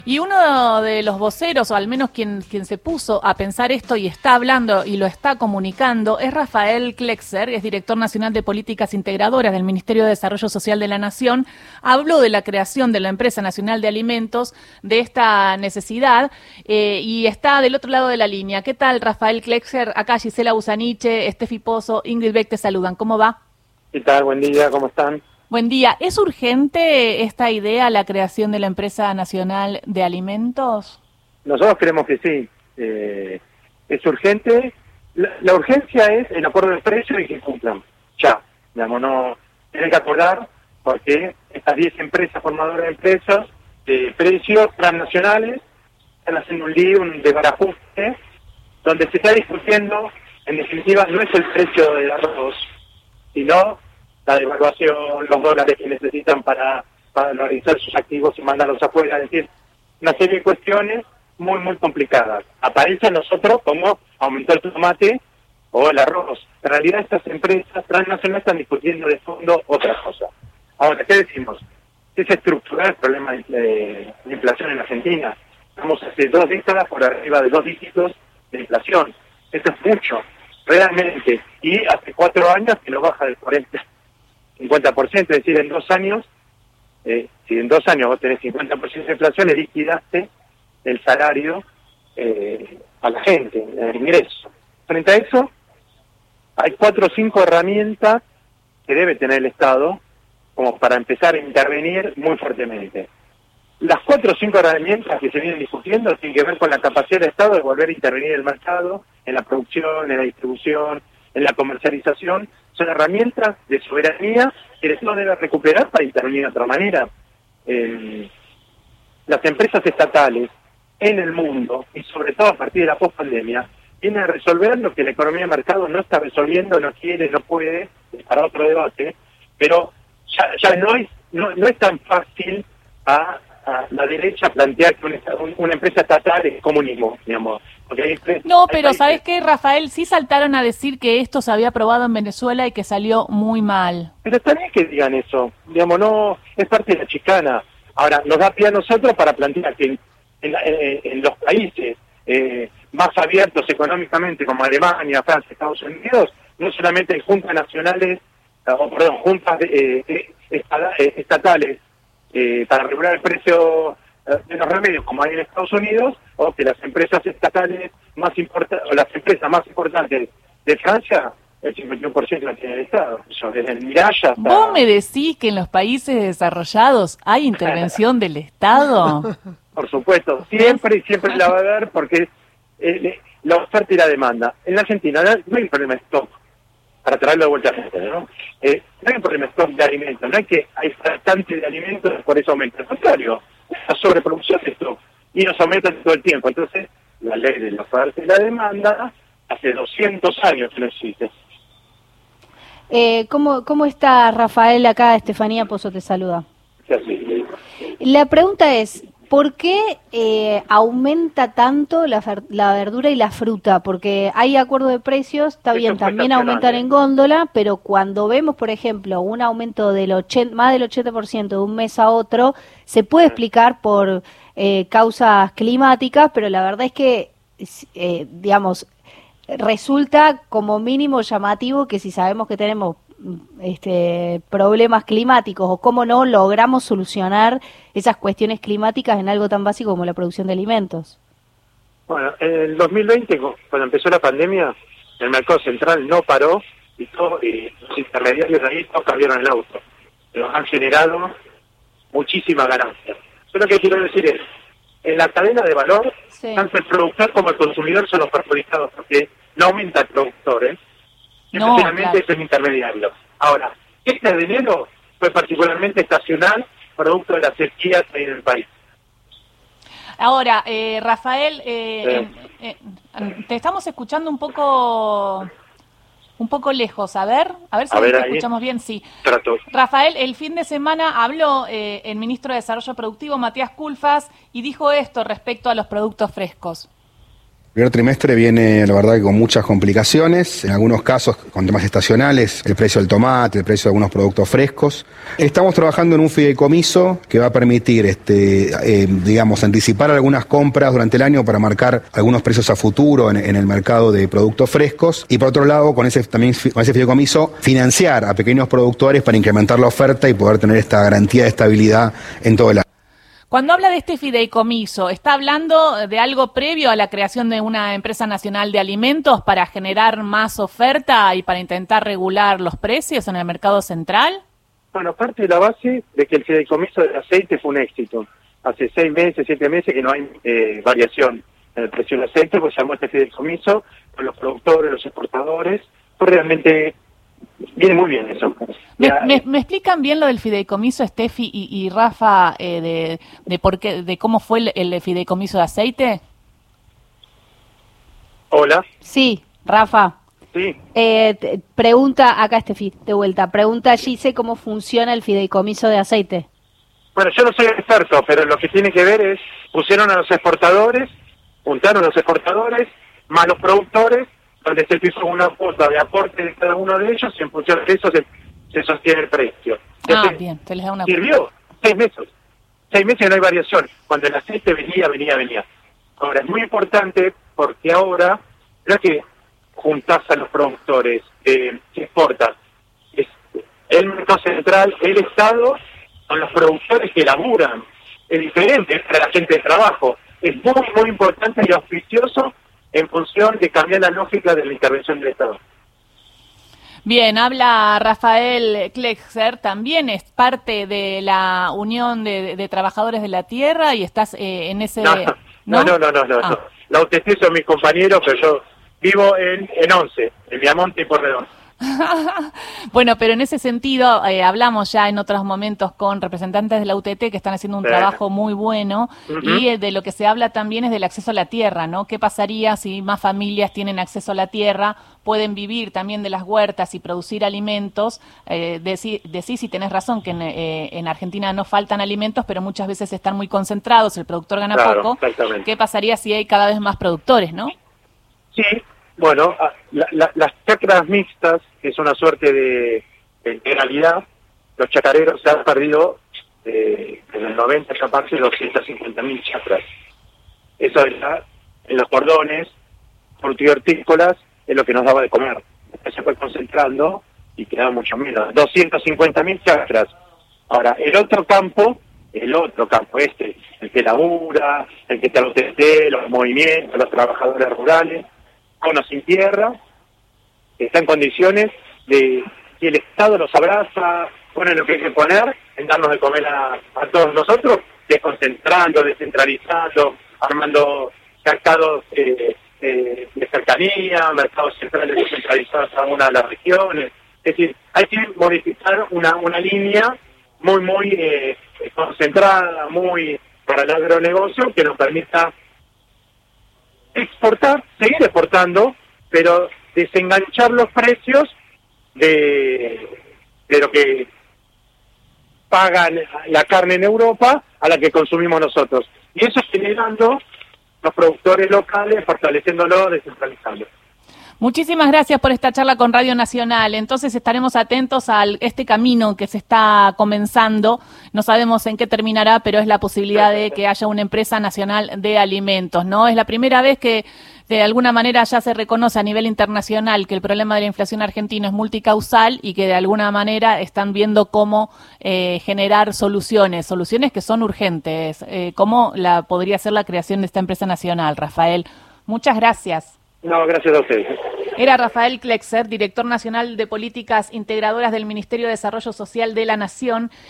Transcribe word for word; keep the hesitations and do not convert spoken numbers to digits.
Y uno de los voceros, o al menos quien, quien se puso a pensar esto y está hablando y lo está comunicando, es Rafael Klexer, es director nacional de políticas integradoras del Ministerio de Desarrollo Social de la Nación. Habló de la creación de la Empresa Nacional de Alimentos, de esta necesidad, eh, y está del otro lado de la línea. ¿Qué tal, Rafael Klexer? Acá Gisela Busaniche, Estefi Pozo, Ingrid Beck te saludan. ¿Cómo va? ¿Qué tal? Buen día, ¿cómo están? Buen día. ¿Es urgente esta idea, la creación de la Empresa Nacional de Alimentos? Nosotros creemos que sí. Eh, es urgente. La, la urgencia es el acuerdo de precios y que cumplan. Ya. Digamos, no tienen que acordar porque estas diez empresas formadoras de empresas de precios transnacionales están haciendo un lío, un desbarajuste, donde se está discutiendo, en definitiva, no es el precio del arroz, sino la devaluación, los dólares que necesitan para, para valorizar sus activos y mandarlos afuera, es decir, una serie de cuestiones muy, muy complicadas. Aparece a nosotros como aumentar el tomate o el arroz. En realidad estas empresas transnacionales están discutiendo de fondo otra cosa. Ahora, ¿qué decimos? Es estructural el problema de, de inflación en Argentina. Estamos hace dos décadas por arriba de dos dígitos de inflación. Esto es mucho, realmente. Y hace cuatro años que lo baja del cuarenta cincuenta por ciento, es decir, en dos años, eh, si en dos años vos tenés cincuenta por ciento de inflación, le liquidaste el salario eh, a la gente, el ingreso. Frente a eso, hay cuatro o cinco herramientas que debe tener el Estado como para empezar a intervenir muy fuertemente. Las cuatro o cinco herramientas que se vienen discutiendo tienen que ver con la capacidad del Estado de volver a intervenir en el mercado, en la producción, en la distribución, en la comercialización. Son herramientas de soberanía que el Estado debe recuperar para intervenir de otra manera. Eh, las empresas estatales en el mundo, y sobre todo a partir de la pospandemia, vienen a resolver lo que la economía de mercado no está resolviendo, no quiere, no puede, es para otro debate, pero ya, ya no, es, no, no es tan fácil a, a la derecha plantear que una, una empresa estatal es comunismo, digamos. Porque hay empresas, no, hay pero países, ¿sabés qué, Rafael? Sí saltaron a decir que esto se había probado en Venezuela y que salió muy mal. Pero está bien que digan eso, digamos, no, es parte de la chicana. Ahora, nos da pie a nosotros para plantear que en, en, en, en los países eh, más abiertos económicamente, como Alemania, Francia, Estados Unidos, no solamente hay juntas nacionales, o perdón, juntas de, eh, eh, estatales eh, para regular el precio de los remedios, como hay en Estados Unidos, o que las empresas estatales más importantes, o las empresas más importantes de Francia, el cincuenta y uno por ciento la tiene el Estado. Eso, desde el Mirage hasta... ¿Vos me decís que en los países desarrollados hay intervención del Estado? Por supuesto, siempre y siempre la va a haber, porque eh, la oferta y la demanda. En la Argentina no hay un problema de stock, para traerlo de vuelta a la gente, ¿no? Eh, no hay un problema de stock de alimentos, no hay que hay faltante de alimentos, por eso aumenta. Al contrario, la sobreproducción de stock, y nos aumenta todo el tiempo. Entonces, la ley de la oferta y la demanda hace doscientos años que no existe. Eh, ¿cómo, ¿Cómo está Rafael acá? Estefanía Pozo te saluda. Sí, la pregunta es, ¿por qué eh, aumenta tanto la, la verdura y la fruta? Porque hay acuerdo de precios, está bien, también aumentan en góndola, pero cuando vemos, por ejemplo, un aumento del ochenta, más del ochenta por ciento de un mes a otro, se puede explicar por eh, causas climáticas, pero la verdad es que, eh, digamos, resulta como mínimo llamativo que si sabemos que tenemos este problemas climáticos o cómo no logramos solucionar esas cuestiones climáticas en algo tan básico como la producción de alimentos. Bueno, en el dos mil veinte, cuando empezó la pandemia, el mercado central no paró y, todo, y los intermediarios de ahí todos cambiaron el auto. Pero han generado muchísima ganancia. Yo lo que quiero decir es, en la cadena de valor, sí, tanto el productor como el consumidor son los perjudicados, porque no aumenta el productor, ¿eh? No, Especialmente claro. es el intermediario. Ahora, este de enero fue particularmente estacional, producto de las sequías ahí en el país. Ahora, eh, Rafael, eh, Sí. eh, eh, te estamos escuchando un poco, un poco lejos. A ver, a ver si A ver, te ahí. escuchamos bien. Sí. Trato. Rafael, el fin de semana habló eh, el ministro de Desarrollo Productivo, Matías Culfas, y dijo esto respecto a los productos frescos. El primer trimestre viene, la verdad, que con muchas complicaciones, en algunos casos con temas estacionales, el precio del tomate, el precio de algunos productos frescos. Estamos trabajando en un fideicomiso que va a permitir, este, eh, digamos, anticipar algunas compras durante el año para marcar algunos precios a futuro en, en el mercado de productos frescos y, por otro lado, con ese, también, con ese fideicomiso, financiar a pequeños productores para incrementar la oferta y poder tener esta garantía de estabilidad en todo el año. Cuando habla de este fideicomiso, ¿está hablando de algo previo a la creación de una empresa nacional de alimentos para generar más oferta y para intentar regular los precios en el mercado central? Bueno, parte de la base de que el fideicomiso del aceite fue un éxito. Hace seis meses, siete meses que no hay eh, variación en el precio del aceite, pues llamó este fideicomiso con los productores, los exportadores. Fue realmente... Viene muy bien eso. ¿Me, me, me explican bien lo del fideicomiso, Steffi y, y Rafa, eh, de, de, por qué, de cómo fue el, el fideicomiso de aceite? Hola. Sí, Rafa. Sí. Eh, te, pregunta, acá Steffi, de vuelta, pregunta Gise cómo funciona el fideicomiso de aceite. Bueno, yo no soy experto, pero lo que tiene que ver es, pusieron a los exportadores, juntaron a los exportadores, más los productores, donde se hizo una cuota de aporte de cada uno de ellos y en función de eso se, se sostiene el precio. Entonces, ah, bien, se les da una sirvió seis meses. Seis meses no hay variación. Cuando el aceite venía, venía, venía. Ahora, es muy importante porque ahora, no es que juntás a los productores eh, que exportan. Es el mercado central, el Estado, con los productores que laburan. Es diferente, es para la gente de trabajo. Es muy, muy importante y auspicioso en función de cambiar la lógica de la intervención del Estado. Bien, habla Rafael Klexer, también es parte de la Unión de, de, de Trabajadores de la Tierra y estás eh, en ese... No, no, no, no, no, no, ah. no. La U T C son mis compañeros, pero yo vivo en, en Once, en Viamonte y Porredón. Bueno, pero en ese sentido, eh, hablamos ya en otros momentos con representantes de la U T T que están haciendo un sí. trabajo muy bueno uh-huh. y eh, de lo que se habla también es del acceso a la tierra, ¿no? ¿Qué pasaría si más familias tienen acceso a la tierra, pueden vivir también de las huertas y producir alimentos? Eh, decís, decís, si tenés razón, que en, eh, en Argentina no faltan alimentos, pero muchas veces están muy concentrados, el productor gana claro, poco. ¿Qué pasaría si hay cada vez más productores, no? Sí. Bueno, la, la, las chacras mixtas, que es una suerte de, de integralidad, los chacareros se han perdido eh, en el noventa ya casi doscientas cincuenta mil chacras. Eso está en los cordones, hortícolas, es lo que nos daba de comer. Después se fue concentrando y quedaba mucho menos. doscientas cincuenta mil chacras. Ahora, el otro campo, el otro campo, este, el que labura, el que está los T T, los movimientos, los trabajadores rurales, con o sin tierra, está en condiciones de que el Estado los abraza, pone lo que hay que poner, en darnos de comer a, a todos nosotros, desconcentrando, descentralizando, armando mercados eh, eh, de cercanía, mercados centrales descentralizados a una de las regiones. Es decir, hay que modificar una, una línea muy, muy eh, concentrada, muy para el agronegocio, que nos permita exportar, seguir exportando, pero desenganchar los precios de, de lo que pagan la carne en Europa a la que consumimos nosotros. Y eso generando los productores locales, fortaleciéndolo, descentralizando. Muchísimas gracias por esta charla con Radio Nacional. Entonces estaremos atentos a este camino que se está comenzando. No sabemos en qué terminará, pero es la posibilidad de que haya una empresa nacional de alimentos, ¿no? Es la primera vez que de alguna manera ya se reconoce a nivel internacional que el problema de la inflación argentina es multicausal y que de alguna manera están viendo cómo eh, generar soluciones, soluciones que son urgentes. Eh, ¿Cómo la podría ser la creación de esta empresa nacional, Rafael? Muchas gracias. No, gracias a ustedes. Era Rafael Klexer, director nacional de Políticas Integradoras del Ministerio de Desarrollo Social de la Nación.